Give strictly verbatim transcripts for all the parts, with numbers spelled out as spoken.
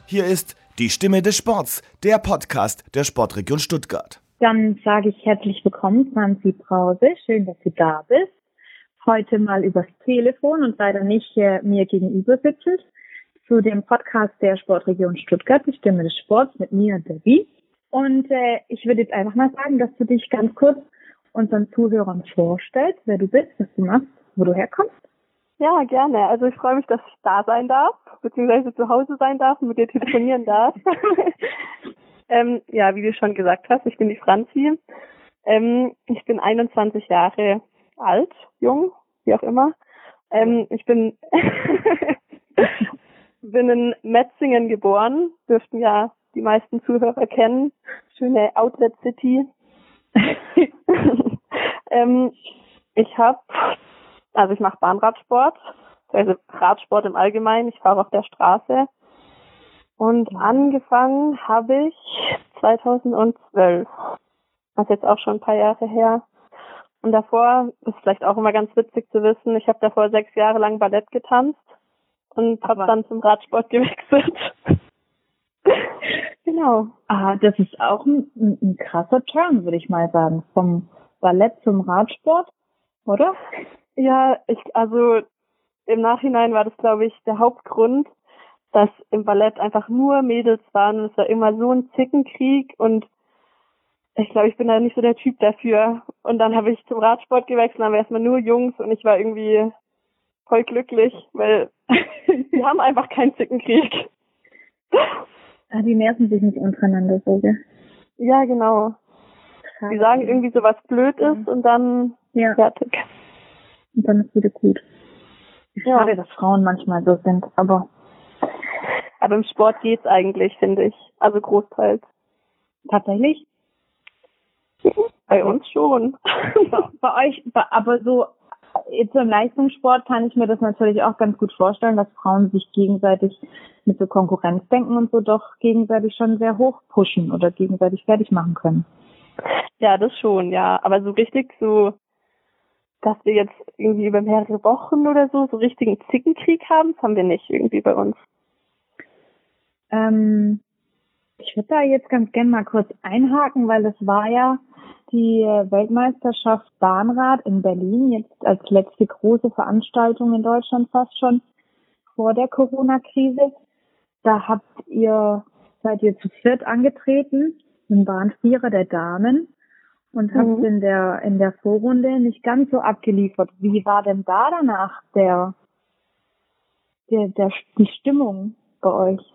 Hier ist die Stimme des Sports, der Podcast der Sportregion Stuttgart. Dann sage ich herzlich willkommen, Franzi Brause. Schön, dass du da bist. Heute mal übers Telefon und leider nicht äh, mir gegenüber sitzend zu dem Podcast der Sportregion Stuttgart, die Stimme des Sports mit mir, Debbie. Und äh, ich würde jetzt einfach mal sagen, dass du dich ganz kurz unseren Zuhörern vorstellst, wer du bist, was du machst, wo du herkommst. Ja, gerne. Also ich freue mich, dass ich da sein darf, beziehungsweise zu Hause sein darf und mit dir telefonieren darf. ähm, ja, wie du schon gesagt hast, ich bin die Franzi. Ähm, ich bin einundzwanzig Jahre alt, jung, wie auch immer. Ähm, ich bin, bin in Metzingen geboren, dürften ja die meisten Zuhörer kennen. Schöne Outlet City. ähm, ich habe Also ich mache Bahnradsport, also Radsport im Allgemeinen. Ich fahre auf der Straße. Und angefangen habe ich zweitausendzwölf. Das ist jetzt auch schon ein paar Jahre her. Und davor, ist vielleicht auch immer ganz witzig zu wissen, ich habe davor sechs Jahre lang Ballett getanzt und habe dann zum Radsport gewechselt. Genau. Ah, das ist auch ein, ein, ein krasser Turn, würde ich mal sagen, vom Ballett zum Radsport, oder? Ja, ich, also im Nachhinein war das, glaube ich, der Hauptgrund, dass im Ballett einfach nur Mädels waren und es war immer so ein Zickenkrieg und ich glaube, ich bin da nicht so der Typ dafür. Und dann habe ich zum Radsport gewechselt, dann haben wir erstmal nur Jungs und ich war irgendwie voll glücklich, weil die haben einfach keinen Zickenkrieg. Ah, die nerven sich nicht untereinander so, gell? Ja, genau. Die sagen irgendwie so, was blöd ist und dann ja. fertig. Und dann ist wieder gut. Schade, ja, dass Frauen manchmal so sind, aber... Aber im Sport geht's eigentlich, finde ich. Also großteils. Tatsächlich? Bei uns schon. Bei, bei euch, bei, aber so, jetzt im Leistungssport kann ich mir das natürlich auch ganz gut vorstellen, dass Frauen sich gegenseitig mit so Konkurrenzdenken und so doch gegenseitig schon sehr hoch pushen oder gegenseitig fertig machen können. Ja, das schon, ja. Aber so richtig so... dass wir jetzt irgendwie über mehrere Wochen oder so so richtigen Zickenkrieg haben, das haben wir nicht irgendwie bei uns. Ähm, ich würde da jetzt ganz gerne mal kurz einhaken, weil das war ja die Weltmeisterschaft Bahnrad in Berlin, jetzt als letzte große Veranstaltung in Deutschland fast schon vor der Corona-Krise. Da habt ihr, seid ihr zu viert angetreten, im Bahnvierer der Damen. Und habt mhm. in der in der Vorrunde nicht ganz so abgeliefert. Wie war denn da danach der der, der die Stimmung bei euch?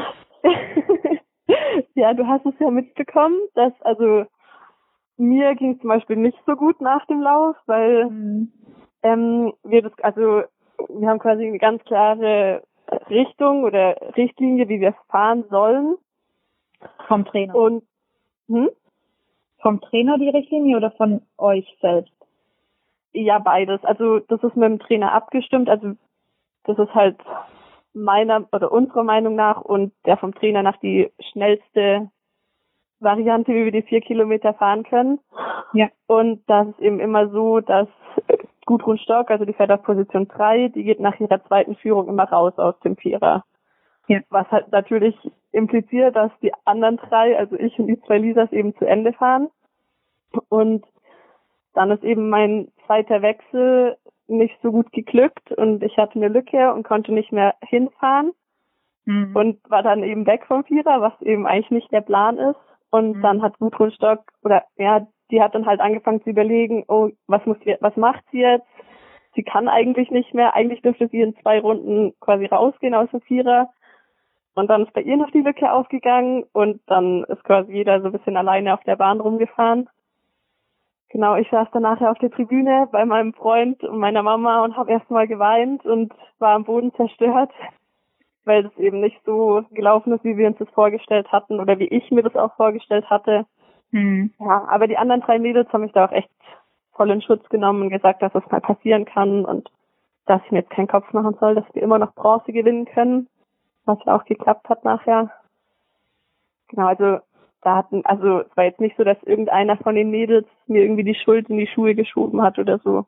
Ja, du hast es ja mitbekommen, dass also mir ging es zum Beispiel nicht so gut nach dem Lauf, weil mhm. ähm, wir das also wir haben quasi eine ganz klare Richtung oder Richtlinie, wie wir fahren sollen vom Trainer. Und hm? Vom Trainer die Richtlinie oder von euch selbst? Ja, beides. Also das ist mit dem Trainer abgestimmt. Also das ist halt meiner oder unserer Meinung nach und der vom Trainer nach die schnellste Variante, wie wir die vier Kilometer fahren können. Ja. Und das ist eben immer so, dass Gudrun Stock, also die fährt auf Position drei, die geht nach ihrer zweiten Führung immer raus aus dem Vierer. Ja. Was halt natürlich impliziert, dass die anderen drei, also ich und die zwei Lisas, eben zu Ende fahren. Und dann ist eben mein zweiter Wechsel nicht so gut geglückt und ich hatte eine Lücke und konnte nicht mehr hinfahren mhm. und war dann eben weg vom Vierer, was eben eigentlich nicht der Plan ist. Und mhm. dann hat Gudrun Stock, oder ja, die hat dann halt angefangen zu überlegen, oh, was muss sie, was macht sie jetzt? Sie kann eigentlich nicht mehr, eigentlich dürfte sie in zwei Runden quasi rausgehen aus dem Vierer. Und dann ist bei ihr noch die Lücke aufgegangen und dann ist quasi jeder so ein bisschen alleine auf der Bahn rumgefahren. Genau, ich saß dann nachher auf der Tribüne bei meinem Freund und meiner Mama und habe erstmal geweint und war am Boden zerstört, weil das eben nicht so gelaufen ist, wie wir uns das vorgestellt hatten oder wie ich mir das auch vorgestellt hatte. Mhm. Ja, aber die anderen drei Mädels haben mich da auch echt voll in Schutz genommen und gesagt, dass das mal passieren kann und dass ich mir jetzt keinen Kopf machen soll, dass wir immer noch Bronze gewinnen können. Was ja auch geklappt hat nachher. Genau, also da hatten, also es war jetzt nicht so, dass irgendeiner von den Mädels mir irgendwie die Schuld in die Schuhe geschoben hat oder so.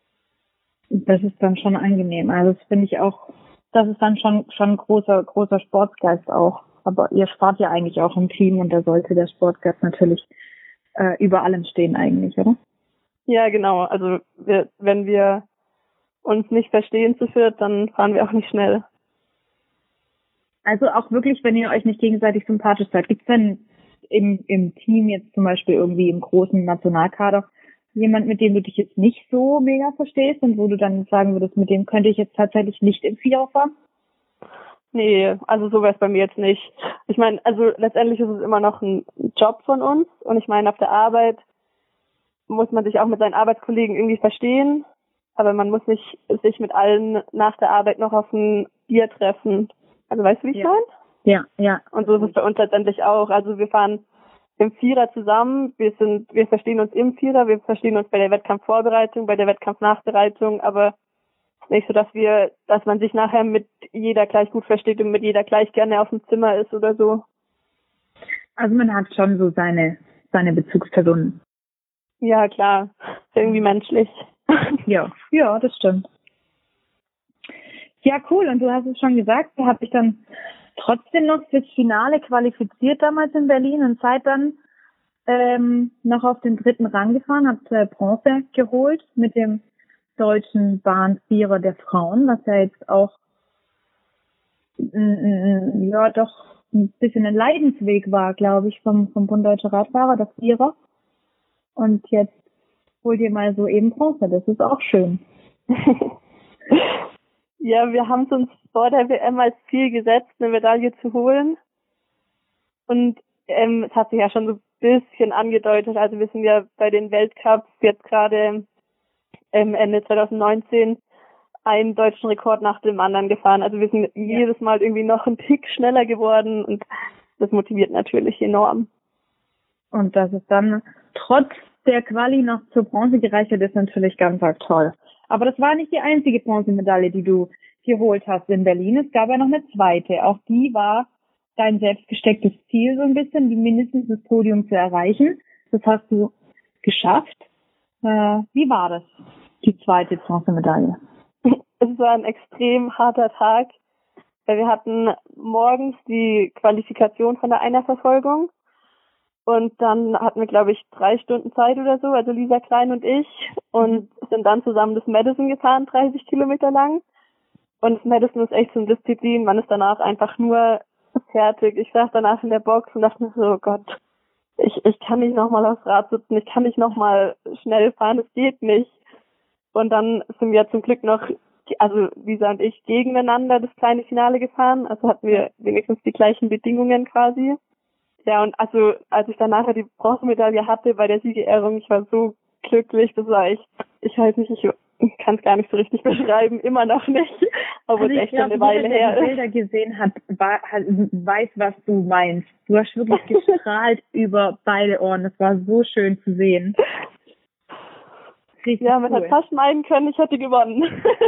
Das ist dann schon angenehm. Also das finde ich auch, das ist dann schon schon großer großer Sportsgeist auch. aber ihr spart ja eigentlich auch im Team und da sollte der Sportgast natürlich äh, über allem stehen eigentlich, oder? Ja, genau. Also wir, wenn wir uns nicht verstehen zu viert, dann fahren wir auch nicht schnell. Also auch wirklich, wenn ihr euch nicht gegenseitig sympathisch seid. Gibt es denn im, im Team jetzt zum Beispiel irgendwie im großen Nationalkader jemand, mit dem du dich jetzt nicht so mega verstehst und wo du dann sagen würdest, mit dem könnte ich jetzt tatsächlich nicht im Vierer fahren? Nee, also so wäre es bei mir jetzt nicht. Ich meine, also letztendlich ist es immer noch ein Job von uns und ich meine, auf der Arbeit muss man sich auch mit seinen Arbeitskollegen irgendwie verstehen, aber man muss nicht sich mit allen nach der Arbeit noch auf ein Bier treffen. Also weißt du, wie ich Ja. meine? Ja, ja. Und so ist es bei uns letztendlich auch. Also wir fahren im Vierer zusammen, wir sind, wir verstehen uns im Vierer, wir verstehen uns bei der Wettkampfvorbereitung, bei der Wettkampfnachbereitung, aber nicht so, dass wir, dass man sich nachher mit jeder gleich gut versteht und mit jeder gleich gerne auf dem Zimmer ist oder so. Also man hat schon so seine, seine Bezugspersonen. Ja, klar. Ist irgendwie menschlich. Ja, ja, das stimmt. Ja, cool. Und du hast es schon gesagt, du hast dich dann trotzdem noch fürs Finale qualifiziert damals in Berlin und seid dann ähm, noch auf den dritten Rang gefahren, habt äh, Bronze geholt mit dem deutschen Bahnvierer der Frauen, was ja jetzt auch mm, ja doch ein bisschen ein Leidensweg war, glaube ich, vom, vom Bund Deutscher Radfahrer, der Vierer. Und jetzt holt ihr mal so eben Bronze, das ist auch schön. Ja, wir haben es uns vor der W M als Ziel gesetzt, eine Medaille zu holen. Und ähm, es hat sich ja schon so ein bisschen angedeutet. Also wir sind ja bei den Weltcups jetzt gerade ähm, Ende zwanzig neunzehn einen deutschen Rekord nach dem anderen gefahren. Also wir sind ja. jedes Mal irgendwie noch einen Tick schneller geworden und das motiviert natürlich enorm. Und dass es dann trotz der Quali noch zur Bronze gereicht hat, ist natürlich ganz, ganz toll. Aber das war nicht die einzige Bronzemedaille, die du geholt hast in Berlin. Es gab ja noch eine zweite. Auch die war dein selbst gestecktes Ziel so ein bisschen, die mindestens das Podium zu erreichen. Das hast du geschafft. Äh, wie war das, die zweite Bronzemedaille? Es war ein extrem harter Tag, weil wir hatten morgens die Qualifikation von der Einerverfolgung und dann hatten wir, glaube ich, drei Stunden Zeit oder so, also Lisa Klein und ich, und sind dann zusammen das Madison gefahren, dreißig Kilometer lang. Und das Madison ist echt so eine Disziplin, man ist danach einfach nur fertig. Ich saß danach in der Box und dachte mir so, oh Gott, ich, ich kann nicht nochmal aufs Rad sitzen, ich kann nicht nochmal schnell fahren, es geht nicht. Und dann sind wir zum Glück noch, also Lisa und ich, gegeneinander das kleine Finale gefahren, also hatten wir wenigstens die gleichen Bedingungen quasi. Ja, und also als ich dann nachher die Bronzemedaille hatte bei der Siegerehrung, ich war so glücklich, das war echt, ich weiß nicht, ich kann es gar nicht so richtig beschreiben, immer noch nicht, aber also es echt glaub, schon eine Weile jeder, her der die Bilder gesehen hat, war, hat, weiß, was du meinst. Du hast wirklich gestrahlt über beide Ohren, das war so schön zu sehen. Richtig ja, man cool. Hat fast meinen können, ich hätte gewonnen.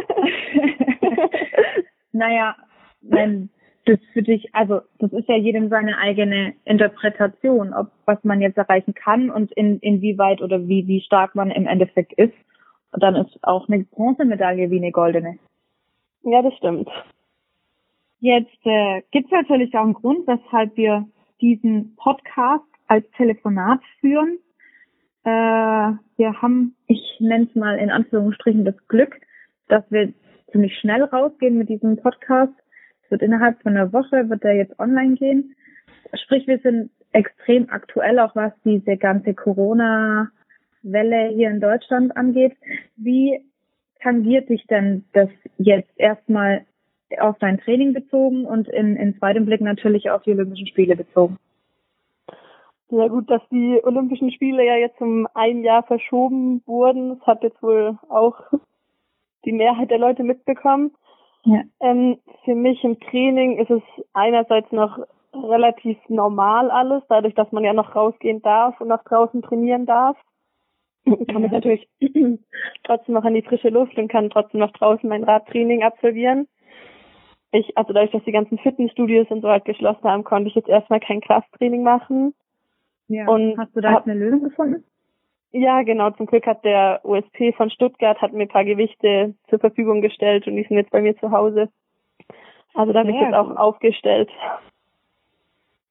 Naja, wenn das für dich, also das ist ja jedem seine eigene Interpretation, ob was man jetzt erreichen kann und in inwieweit oder wie wie stark man im Endeffekt ist. Und dann ist auch eine Bronzemedaille wie eine goldene. Ja, das stimmt. Jetzt äh, gibt es natürlich auch einen Grund, weshalb wir diesen Podcast als Telefonat führen. Äh, wir haben, ich nenne es mal in Anführungsstrichen, das Glück, dass wir ziemlich schnell rausgehen mit diesem Podcast. Es wird innerhalb von einer Woche, wird er jetzt online gehen. Sprich, wir sind extrem aktuell, auch was diese ganze Corona-Welle hier in Deutschland angeht. Wie tangiert dich denn das jetzt erstmal auf dein Training bezogen und in, in zweitem Blick natürlich auf die Olympischen Spiele bezogen? Ja gut, dass die Olympischen Spiele ja jetzt um ein Jahr verschoben wurden. Das hat jetzt wohl auch die Mehrheit der Leute mitbekommen. Ja. Ähm, für mich im Training ist es einerseits noch relativ normal alles, dadurch, dass man ja noch rausgehen darf und nach draußen trainieren darf. Kann ja. ich natürlich trotzdem noch an die frische Luft und kann trotzdem noch draußen mein Radtraining absolvieren. Ich, also dadurch, dass die ganzen Fitnessstudios und so halt geschlossen haben, konnte ich jetzt erstmal kein Krafttraining machen. Ja. Und hast du da hab, eine Lösung gefunden? Ja, genau. Zum Glück hat der O S P von Stuttgart hat mir ein paar Gewichte zur Verfügung gestellt und die sind jetzt bei mir zu Hause. Also da habe ich jetzt auch aufgestellt.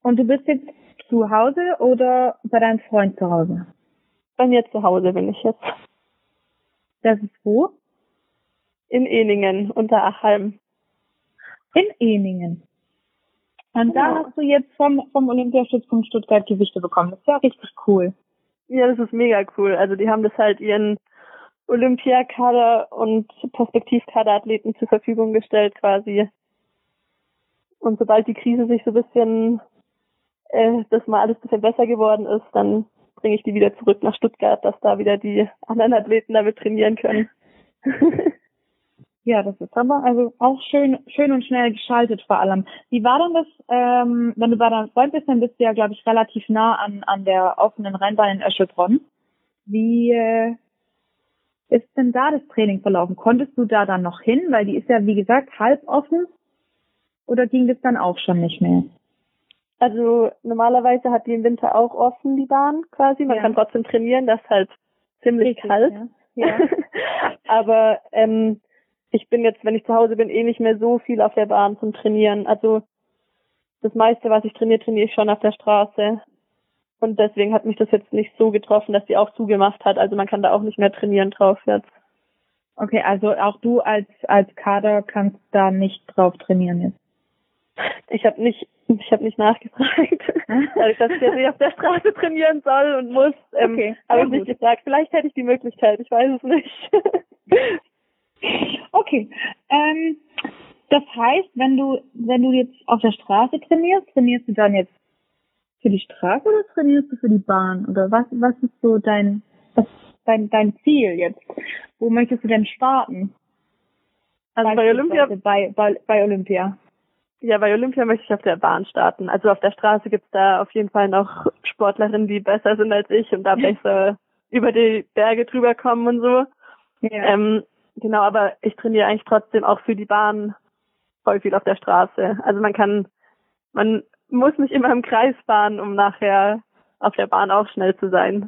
Und du bist jetzt zu Hause oder bei deinem Freund zu Hause? Bei mir zu Hause bin ich jetzt. Das ist wo? In Ehningen, unter Achalm. In Ehningen. Und da Genau. hast du jetzt vom, vom Olympiastützpunkt Stuttgart Gewichte bekommen. Das ist ja richtig cool. Ja, das ist mega cool. Also die haben das halt ihren Olympiakader und Perspektivkaderathleten zur Verfügung gestellt quasi. Und sobald die Krise sich so ein bisschen, äh, dass mal alles ein bisschen besser geworden ist, dann bringe ich die wieder zurück nach Stuttgart, dass da wieder die anderen Athleten damit trainieren können. Ja, das ist aber also auch schön, schön und schnell geschaltet vor allem. Wie war denn das, ähm, wenn du bei deinem Freund bist, dann bist du ja, glaube ich, relativ nah an, an der offenen Rennbahn in Öschelbronn. Wie äh, ist denn da das Training verlaufen? Konntest du da dann noch hin? Weil die ist ja, wie gesagt, halb offen. Oder ging das dann auch schon nicht mehr? Also normalerweise hat die im Winter auch offen, die Bahn quasi. Man Ja. kann trotzdem trainieren, das ist halt ziemlich Richtig, kalt. Ja. Ja. Aber ähm, ich bin jetzt, wenn ich zu Hause bin, eh nicht mehr so viel auf der Bahn zum Trainieren. Also das meiste, was ich trainiere, trainiere ich schon auf der Straße. Und deswegen hat mich das jetzt nicht so getroffen, dass die auch zugemacht hat. Also man kann da auch nicht mehr trainieren drauf jetzt. Okay, also auch du als als Kader kannst da nicht drauf trainieren jetzt. Ich habe nicht, ich habe nicht nachgefragt, dadurch, dass ich jetzt nicht auf der Straße trainieren soll und muss. Ähm, Okay, habe sehr ich nicht gut. gefragt. Vielleicht hätte ich die Möglichkeit, ich weiß es nicht. Okay. Ähm, das heißt, wenn du wenn du jetzt auf der Straße trainierst, trainierst du dann jetzt für die Straße oder trainierst du für die Bahn? Oder was was ist so dein was ist dein dein Ziel jetzt? Wo möchtest du denn starten? Also bei Olympia, Bei, bei, bei Olympia. ja, bei Olympia möchte ich auf der Bahn starten. Also auf der Straße gibt's da auf jeden Fall noch Sportlerinnen, die besser sind als ich und da besser über die Berge drüber kommen und so. Ja. Ähm, genau, aber ich trainiere eigentlich trotzdem auch für die Bahn voll viel auf der Straße. Also man kann, man muss nicht immer im Kreis fahren, um nachher auf der Bahn auch schnell zu sein.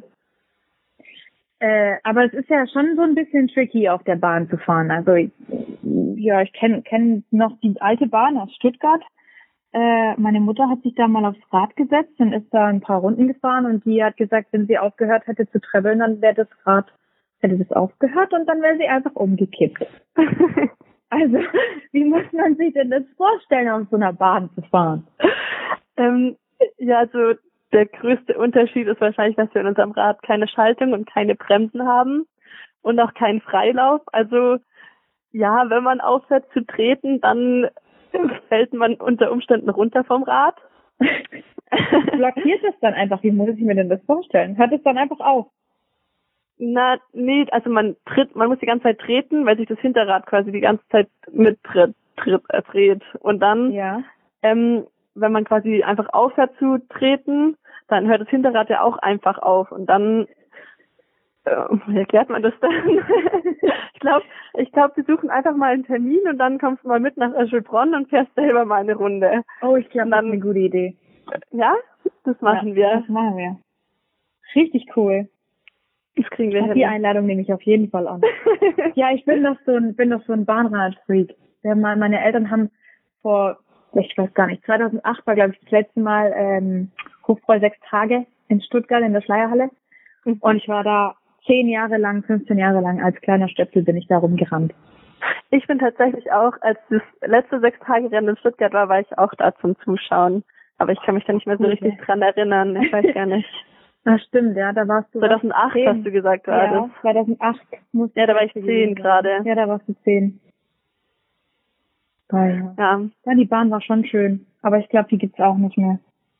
Äh, aber es ist ja schon so ein bisschen tricky, auf der Bahn zu fahren. Also ich, ja, ich kenne kenn noch die alte Bahn aus Stuttgart. Äh, meine Mutter hat sich da mal aufs Rad gesetzt und ist da ein paar Runden gefahren und die hat gesagt, wenn sie aufgehört hätte zu traveln, dann wäre das Rad, hätte das aufgehört und dann wäre sie einfach umgekippt. Also, wie muss man sich denn das vorstellen, auf so einer Bahn zu fahren? ähm, ja, also der größte Unterschied ist wahrscheinlich, dass wir in unserem Rad keine Schaltung und keine Bremsen haben und auch keinen Freilauf. Also ja, wenn man aufhört zu treten, dann fällt man unter Umständen runter vom Rad. Blockiert es dann einfach? Wie muss ich mir denn das vorstellen? Hört es dann einfach auf? Na, nee, also man tritt, man muss die ganze Zeit treten, weil sich das Hinterrad quasi die ganze Zeit mittritt, tritt, äh, dreht. Und dann, Ja. ähm, wenn man quasi einfach aufhört zu treten, dann hört das Hinterrad ja auch einfach auf. Und dann, äh, wie erklärt man das dann? ich glaube, ich glaube, wir suchen einfach mal einen Termin und dann kommst du mal mit nach Öschelbronn und fährst selber mal eine Runde. Oh, ich glaube, das dann- ist eine gute Idee. Ja, das machen ja, wir. Das machen wir. Richtig cool. Das kriegen wir Ach, hin. die Einladung nehme ich auf jeden Fall an. Ja, ich bin doch so ein, bin doch so ein Bahnrad-Freak. Wir haben mal- Meine Eltern haben vor, ich weiß gar nicht, zweitausendacht war, glaube ich, das letzte Mal ähm, Hofbräu sechs Tage in Stuttgart in der Schleierhalle. Mhm. Und ich war da zehn Jahre lang, fünfzehn Jahre lang, als kleiner Stöpsel bin ich da rumgerannt. Ich bin tatsächlich auch, als das letzte Sechs-Tage-Rennen in Stuttgart war, war ich auch da zum Zuschauen. Aber ich kann mich da nicht mehr so Cool, richtig ja. dran erinnern. Ich weiß gar nicht. Ah, stimmt, ja, da warst du. zweitausendacht zehn. hast du gesagt, war Ja, das? zweitausendacht. Muss Ja, da war ich das zehn gewesen sein. gerade. Ja, da warst du zehn. Ah, ja. Ja, Ja, die Bahn war schon schön, aber ich glaube, die gibt's auch nicht mehr.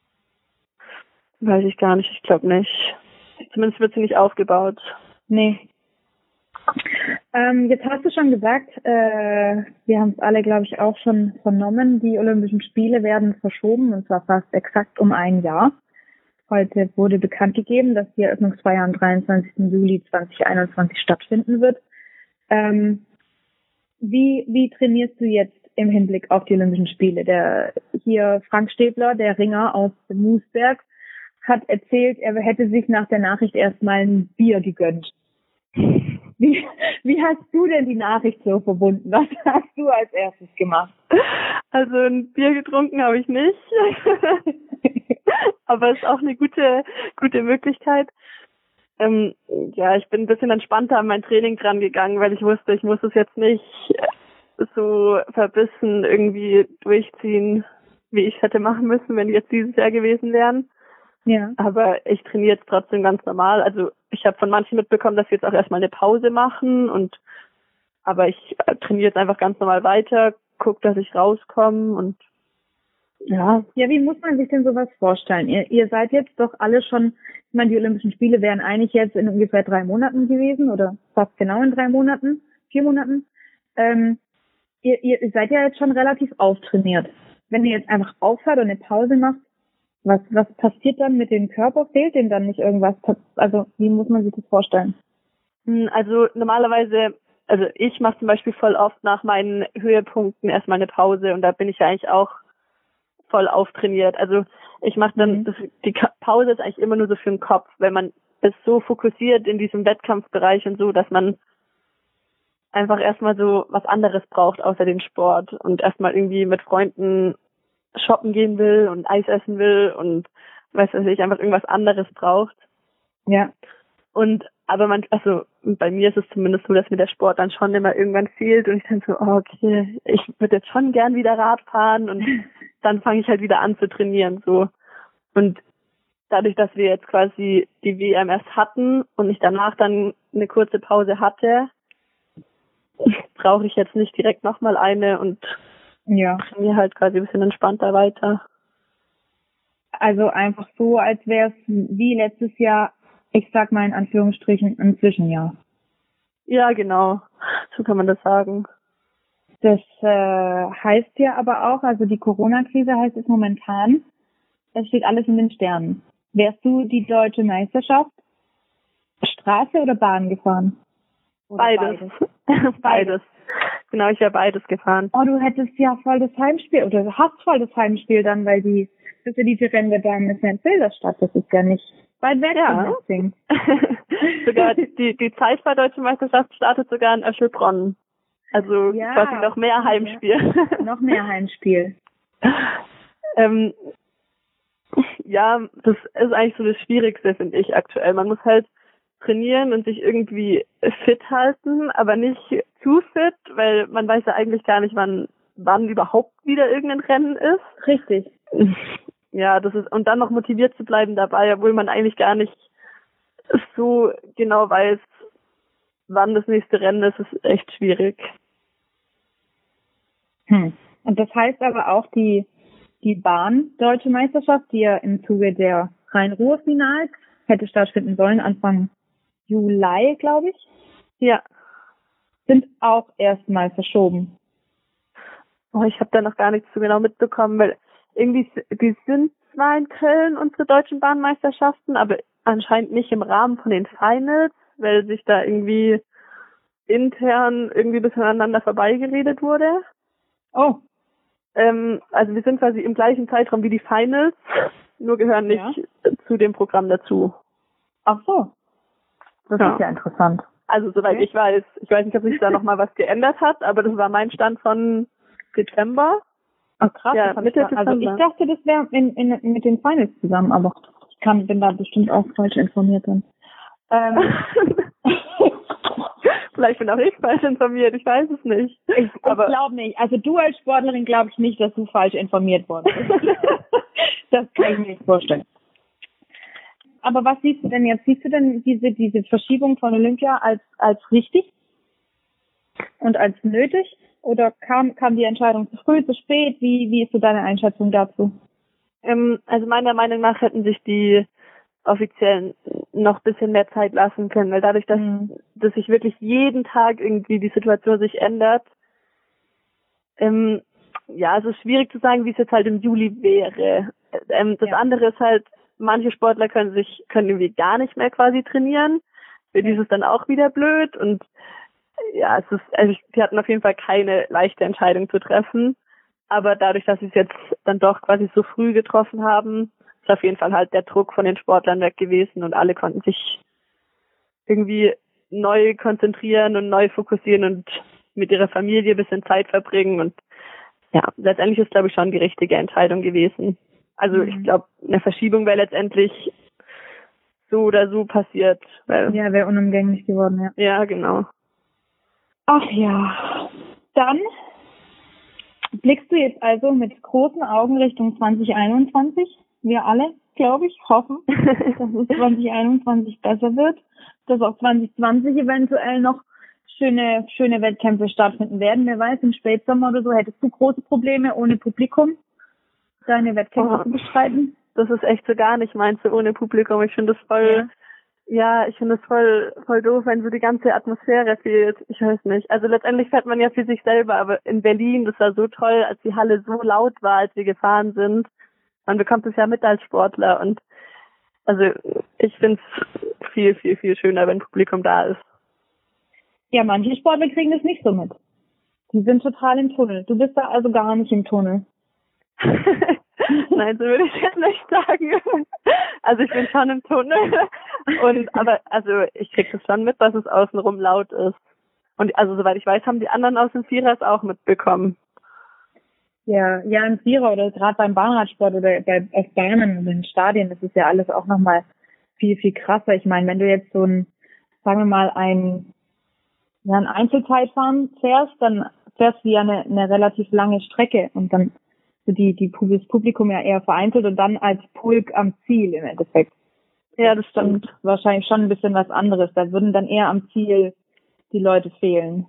weiß ich gar nicht. Ich glaube nicht. Zumindest wird sie nicht aufgebaut. Nee. Ähm, jetzt hast du schon gesagt, äh, wir haben es alle, glaube ich, auch schon vernommen, die Olympischen Spiele werden verschoben, und zwar fast exakt um ein Jahr. Heute wurde bekannt gegeben, dass die Eröffnungsfeier am dreiundzwanzigsten Juli zweitausendeinundzwanzig stattfinden wird. Ähm, wie, wie trainierst du jetzt im Hinblick auf die Olympischen Spiele? Der hier Frank Stäbler, der Ringer aus Moosberg, hat erzählt, er hätte sich nach der Nachricht erstmal ein Bier gegönnt. Wie, wie hast du denn die Nachricht so verbunden? Was hast du als erstes gemacht? Also ein Bier getrunken habe ich nicht. Aber es ist auch eine gute, gute Möglichkeit. Ähm, ja, ich bin ein bisschen entspannter an mein Training dran gegangen, weil ich wusste, ich muss es jetzt nicht so verbissen irgendwie durchziehen, wie ich es hätte machen müssen, wenn die jetzt dieses Jahr gewesen wären. Ja. Aber ich trainiere jetzt trotzdem ganz normal. Also ich habe von manchen mitbekommen, dass sie jetzt auch erstmal eine Pause machen und aber ich trainiere jetzt einfach ganz normal weiter, gucke, dass ich rauskomme und ja. Ja, wie muss man sich denn sowas vorstellen? Ihr, ihr seid jetzt doch alle schon, ich meine, die Olympischen Spiele wären eigentlich jetzt in ungefähr drei Monaten gewesen oder fast genau in drei Monaten, vier Monaten. Ähm, ihr, ihr seid ja jetzt schon relativ auftrainiert. Wenn ihr jetzt einfach aufhört und eine Pause macht, was, was passiert dann mit dem Körper? Fehlt dem dann nicht irgendwas? Also, wie muss man sich das vorstellen? Also normalerweise, also ich mache zum Beispiel voll oft nach meinen Höhepunkten erstmal eine Pause und da bin ich ja eigentlich auch voll auftrainiert. Also ich mache dann, mhm. das, die Pause ist eigentlich immer nur so für den Kopf, weil man ist so fokussiert in diesem Wettkampfbereich und so, dass man einfach erstmal so was anderes braucht außer den Sport und erstmal irgendwie mit Freunden shoppen gehen will und Eis essen will und weiß was ich, einfach irgendwas anderes braucht. Ja. Und aber man, also bei mir ist es zumindest so, dass mir der Sport dann schon immer irgendwann fehlt und ich denke so, oh, okay, ich würde jetzt schon gern wieder Rad fahren und dann fange ich halt wieder an zu trainieren, so. Und dadurch, dass wir jetzt quasi die W M erst hatten und ich danach dann eine kurze Pause hatte, brauche ich jetzt nicht direkt nochmal eine und ja. trainiere halt quasi ein bisschen entspannter weiter. Also einfach so, als wäre es wie letztes Jahr, ich sag mal in Anführungsstrichen, ein Zwischenjahr. Ja, genau. So kann man das sagen. Das äh, heißt ja aber auch, also die Corona-Krise heißt es momentan, es steht alles in den Sternen. Wärst du die deutsche Meisterschaft Straße oder Bahn gefahren? Oder beides. Beides. Beides. Genau, ich wäre beides gefahren. Oh, du hättest ja voll das Heimspiel, oder du hast voll das Heimspiel dann, weil die, das ist ja die Rennbahn ist ja in Filderstadt, das ist ja nicht weit weg ja. von Sogar die, die Zeit bei Deutschen Meisterschaft startet sogar in Öschelbronn. Also ja, quasi noch mehr Heimspiel. Ja. Noch mehr Heimspiel. ähm, ja, das ist eigentlich so das Schwierigste, finde ich aktuell. Man muss halt trainieren und sich irgendwie fit halten, aber nicht zu fit, weil man weiß ja eigentlich gar nicht, wann wann überhaupt wieder irgendein Rennen ist. Richtig. Ja, das ist, und dann noch motiviert zu bleiben dabei, obwohl man eigentlich gar nicht so genau weiß, wann das nächste Rennen ist, ist echt schwierig. Hm. Und das heißt aber auch die die Bahn Deutsche Meisterschaft, die ja im Zuge der Rhein-Ruhr-Finals hätte stattfinden sollen, Anfang Juli, glaube ich. Ja. Sind auch erstmal verschoben. Oh, ich habe da noch gar nichts so genau mitbekommen, weil irgendwie, die sind zwar in Köln, unsere deutschen Bahnmeisterschaften, aber anscheinend nicht im Rahmen von den Finals, weil sich da irgendwie intern irgendwie ein bisschen aneinander vorbeigeredet wurde. Oh. Ähm, also wir sind quasi im gleichen Zeitraum wie die Finals, nur gehören nicht ja. zu dem Programm dazu. Ach so. Das ja. ist ja interessant. Also soweit okay. ich weiß, ich weiß nicht, ob sich da nochmal was geändert hat, aber das war mein Stand von Dezember. Ach krass, ja, Mitte ich also ich dachte, das wäre in, in, mit den Finals zusammen, aber ich kann, bin da bestimmt auch falsch informiert dann. Ähm. Vielleicht bin auch ich falsch informiert, ich weiß es nicht. Ich, ich glaube nicht. Also du als Sportlerin glaube ich nicht, dass du falsch informiert worden bist. Das kann ich mir nicht vorstellen. Aber was siehst du denn jetzt? Siehst du denn diese diese Verschiebung von Olympia als als richtig und als nötig? Oder kam kam die Entscheidung zu früh, zu spät? Wie wie ist so deine Einschätzung dazu? Ähm, also meiner Meinung nach hätten sich die Offiziellen noch ein bisschen mehr Zeit lassen können, weil dadurch, dass, mhm. dass sich wirklich jeden Tag irgendwie die Situation sich ändert, ähm, ja, es ist schwierig zu sagen, wie es jetzt halt im Juli wäre. Ähm, das ja. andere ist halt, manche Sportler können sich, können irgendwie gar nicht mehr quasi trainieren. Für die ist es dann auch wieder blöd und ja, es ist, also die hatten auf jeden Fall keine leichte Entscheidung zu treffen. Aber dadurch, dass sie es jetzt dann doch quasi so früh getroffen haben, ist auf jeden Fall halt der Druck von den Sportlern weg gewesen und alle konnten sich irgendwie neu konzentrieren und neu fokussieren und mit ihrer Familie ein bisschen Zeit verbringen und ja, letztendlich ist, glaube ich, schon die richtige Entscheidung gewesen. Also Mhm. ich glaube, eine Verschiebung wäre letztendlich so oder so passiert. Weil, Ja, wäre unumgänglich geworden, ja. ja, genau. Ach ja. Dann blickst du jetzt also mit großen Augen Richtung zwanzig einundzwanzig. Wir alle, glaube ich, hoffen, dass es zwanzig einundzwanzig besser wird, dass auch zwanzig zwanzig eventuell noch schöne, schöne Wettkämpfe stattfinden werden. Wer weiß, im Spätsommer oder so hättest du große Probleme ohne Publikum, deine Wettkämpfe Oh. zu bestreiten. Das ist echt so gar nicht meins, so ohne Publikum. Ich finde das voll, ja, ja ich finde das voll, voll doof, wenn so die ganze Atmosphäre fehlt. Ich weiß nicht. Also letztendlich fährt man ja für sich selber, aber in Berlin, das war so toll, als die Halle so laut war, als wir gefahren sind. Man bekommt es ja mit als Sportler und also ich finde es viel, viel, viel schöner, wenn Publikum da ist. Ja, manche Sportler kriegen das nicht so mit. Die sind total im Tunnel. Du bist da also gar nicht im Tunnel. Nein, so würde ich jetzt nicht sagen. Also ich bin schon im Tunnel. Und aber also ich krieg das schon mit, dass es außenrum laut ist. Und also soweit ich weiß, haben die anderen aus dem Vierer es auch mitbekommen. Ja, ja, im Vierer oder gerade beim Bahnradsport oder bei auf Bahnen und in Stadien, das ist ja alles auch nochmal viel, viel krasser. Ich meine, wenn du jetzt so ein, sagen wir mal, ein, ja, ein Einzelzeitfahren fährst, dann fährst du ja eine, eine relativ lange Strecke und dann so die, die das Publikum ja eher vereinzelt und dann als Pulk am Ziel im Endeffekt. Ja, das stimmt. Wahrscheinlich schon ein bisschen was anderes. Da würden dann eher am Ziel die Leute fehlen.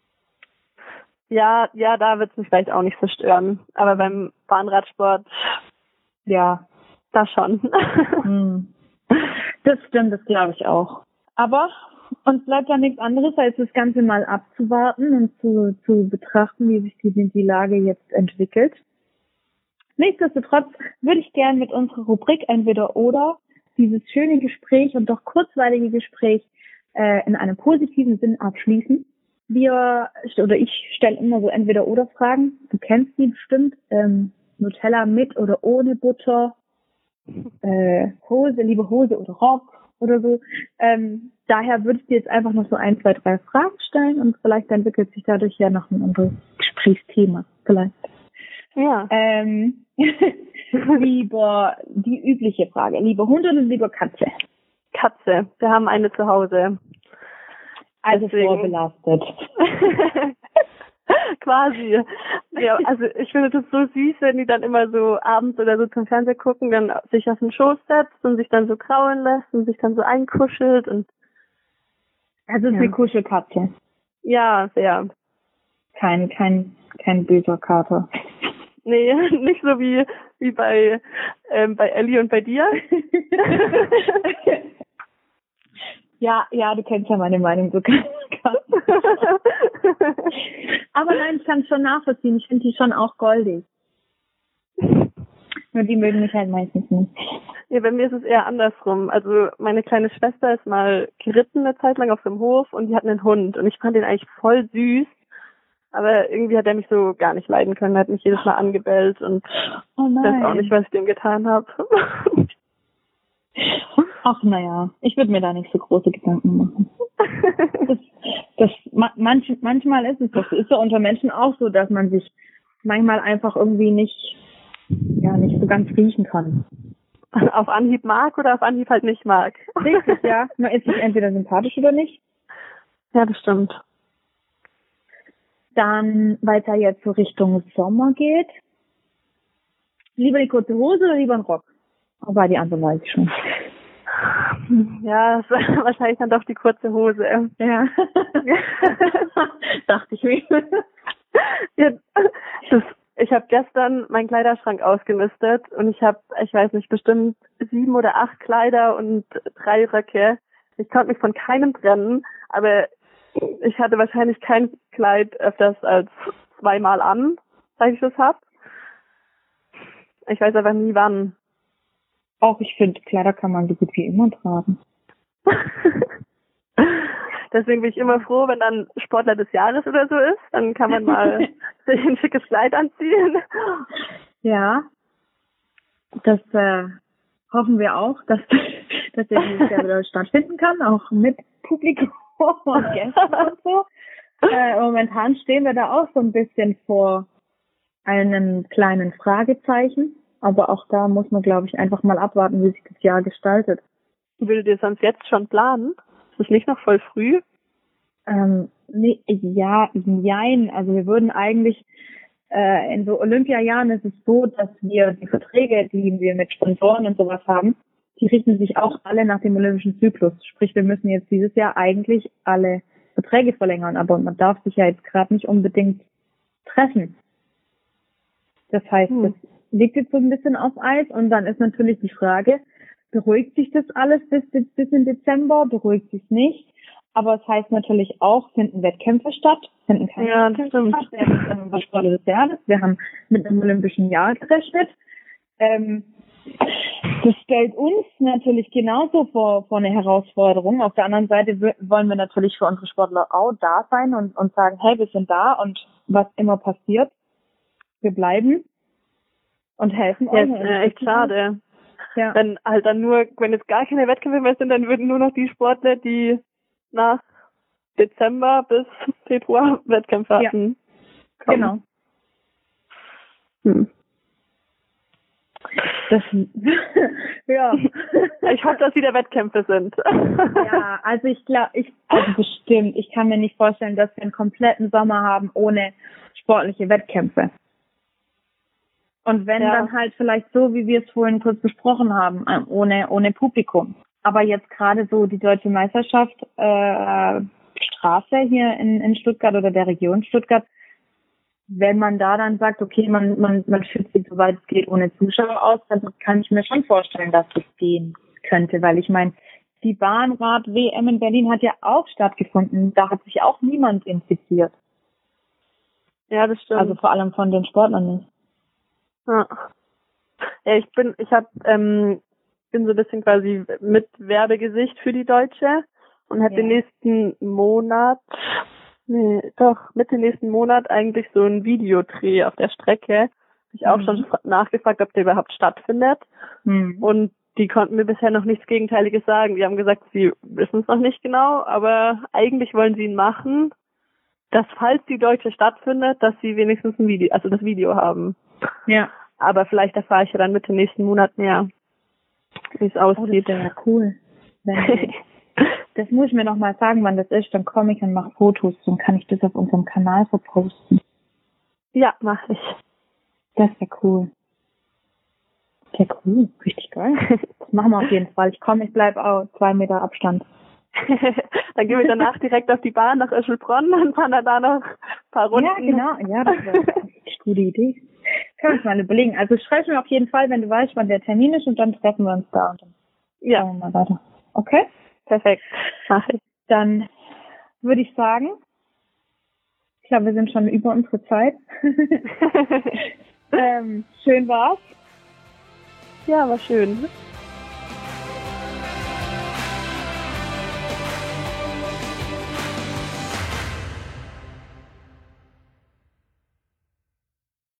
Ja, ja, da wird es mich vielleicht auch nicht so stören. Aber beim Bahnradsport, ja, da schon. Hm. Das stimmt, das glaube ich auch. Aber uns bleibt ja nichts anderes, als das Ganze mal abzuwarten und zu, zu betrachten, wie sich die, die Lage jetzt entwickelt. Nichtsdestotrotz würde ich gerne mit unserer Rubrik Entweder oder dieses schöne Gespräch und doch kurzweilige Gespräch äh, in einem positiven Sinn abschließen. Wir, oder ich stelle immer so Entweder-oder-Fragen. Du kennst die bestimmt. Ähm, Nutella mit oder ohne Butter. Äh, Hose, liebe Hose oder Rock oder so. Ähm, daher würde ich dir jetzt einfach noch so ein, zwei, drei Fragen stellen und vielleicht entwickelt sich dadurch ja noch ein anderes Gesprächsthema. Vielleicht. Ja. Ähm, lieber die übliche Frage. Lieber Hund oder lieber Katze? Katze. Wir haben eine zu Hause. Also Deswegen. vorbelastet. Quasi. Ja, also ich finde das so süß, wenn die dann immer so abends oder so zum Fernseher gucken, dann sich auf den Schoß setzt und sich dann so kraulen lässt und sich dann so einkuschelt und Also es ist ja. eine Kuschelkatze. Ja, sehr. Kein, kein, kein böser Kater. Nee, nicht so wie, wie bei, ähm, bei Ellie und bei dir. Ja, ja, du kennst ja meine Meinung so. Aber nein, ich kann es schon nachvollziehen. Ich finde die schon auch goldig. Nur die mögen mich halt meistens nicht. Ja, bei mir ist es eher andersrum. Also meine kleine Schwester ist mal geritten eine Zeit lang auf dem Hof und die hat einen Hund und ich fand den eigentlich voll süß. Aber irgendwie hat er mich so gar nicht leiden können. Er hat mich jedes Mal angebellt und oh ich weiß auch nicht, was ich dem getan habe. Ach naja, ich würde mir da nicht so große Gedanken machen. Das, das, manch, manchmal ist es doch so. Ist ja unter Menschen auch so, dass man sich manchmal einfach irgendwie nicht, ja, nicht so ganz riechen kann. Auf Anhieb mag oder auf Anhieb halt nicht mag. Richtig, ja. Man ist sich entweder sympathisch oder nicht. Ja, das stimmt. Dann, weil es ja jetzt so Richtung Sommer geht, lieber die kurze Hose oder lieber ein Rock? Aber die andere weiß ich schon. Ja, das ist wahrscheinlich dann doch die kurze Hose. Ja. Dachte ich mir. Ja, das, ich habe gestern meinen Kleiderschrank ausgemistet und ich habe, ich weiß nicht, bestimmt sieben oder acht Kleider und drei Röcke. Ich konnte mich von keinem trennen, aber ich hatte wahrscheinlich kein Kleid öfters als zweimal an, seit ich das hab. Ich weiß aber nie wann. Auch ich finde, Kleider kann man so gut wie immer tragen. Deswegen bin ich immer froh, wenn dann Sportler des Jahres oder so ist. Dann kann man mal sich ein schickes Kleid anziehen. Ja, das äh, hoffen wir auch, dass, dass der dieses Jahr wieder stattfinden kann, auch mit Publikum und Gästen und so. Äh, momentan stehen wir da auch so ein bisschen vor einem kleinen Fragezeichen, Aber auch da muss man, glaube ich, einfach mal abwarten, wie sich das Jahr gestaltet. Würdet ihr sonst jetzt schon planen? Ist es nicht noch voll früh? Ähm, nee, ja, jein. Also wir würden eigentlich, äh, in so Olympiajahren ist es so, dass wir die Verträge, die wir mit Sponsoren und sowas haben, die richten sich auch alle nach dem olympischen Zyklus. Sprich, wir müssen jetzt dieses Jahr eigentlich alle Verträge verlängern, aber man darf sich ja jetzt gerade nicht unbedingt treffen. Das heißt, hm. das liegt jetzt so ein bisschen auf Eis und dann ist natürlich die Frage, beruhigt sich das alles bis, bis in Dezember, beruhigt sich nicht? Aber es heißt natürlich auch, finden Wettkämpfe statt, finden keine ja, Wettkämpfe statt. Wir haben das Sport des Jahres, wir haben mit einem olympischen Jahr gerechnet. Ähm, das stellt uns natürlich genauso vor, vor eine Herausforderung. Auf der anderen Seite w- wollen wir natürlich für unsere Sportler auch da sein und, und sagen, hey, wir sind da und was immer passiert, wir bleiben und helfen ja, euch. Ist, äh, echt schade. Ja. Wenn halt dann nur, wenn jetzt gar keine Wettkämpfe mehr sind, dann würden nur noch die Sportler, die nach Dezember bis Februar Wettkämpfe hatten. Ja. Genau. Hm. Das, ja. Ich hoffe, dass wieder Wettkämpfe sind. Ja, also ich glaube, ich, also bestimmt. Ich kann mir nicht vorstellen, dass wir einen kompletten Sommer haben ohne sportliche Wettkämpfe. Und wenn, ja. dann halt vielleicht so, wie wir es vorhin kurz besprochen haben, ohne, ohne Publikum. Aber jetzt gerade so die Deutsche Meisterschaft, äh, Straße hier in, in Stuttgart oder der Region Stuttgart, wenn man da dann sagt, okay, man, man, man führt sich, soweit es geht, ohne Zuschauer aus, dann kann ich mir schon vorstellen, dass das gehen könnte, weil ich meine, die Bahnrad-W M in Berlin hat ja auch stattgefunden, da hat sich auch niemand infiziert. Ja, das stimmt. Also vor allem von den Sportlern nicht. Ja, ja ich bin, ich hab, ähm, bin so ein bisschen quasi mit Werbegesicht für die Deutsche und habe ja. den nächsten Monat Nee, doch, Mitte nächsten Monat eigentlich so ein Videodreh auf der Strecke. Hab ich auch mhm. schon nachgefragt, ob der überhaupt stattfindet. Mhm. Und die konnten mir bisher noch nichts Gegenteiliges sagen. Die haben gesagt, sie wissen es noch nicht genau, aber eigentlich wollen sie ihn machen, dass falls die Deutsche stattfindet, dass sie wenigstens ein Video, also das Video haben. Ja. Aber vielleicht erfahre ich ja dann Mitte nächsten Monat mehr, wie es aussieht. Oh, das wäre ja cool. Wenn Das muss ich mir noch mal sagen, wann das ist. Dann komme ich und mache Fotos und kann ich das auf unserem Kanal verposten. Ja, mache ich. Das wäre cool. Sehr cool. Richtig geil. Das machen wir auf jeden Fall. Ich komme, ich bleibe auch zwei Meter Abstand. Dann gehen wir danach direkt auf die Bahn nach Öschelbronn und fahren dann da noch ein paar Runden. Ja, genau. Ja, das wäre eine gute Idee. Können wir uns mal überlegen. Also schreib mir auf jeden Fall, wenn du weißt, wann der Termin ist und dann treffen wir uns da und dann ja. schauen wir mal weiter. Okay? Perfekt. Mach ich. Dann würde ich sagen, ich glaube, wir sind schon über unsere Zeit. ähm, schön war's. Ja, war schön.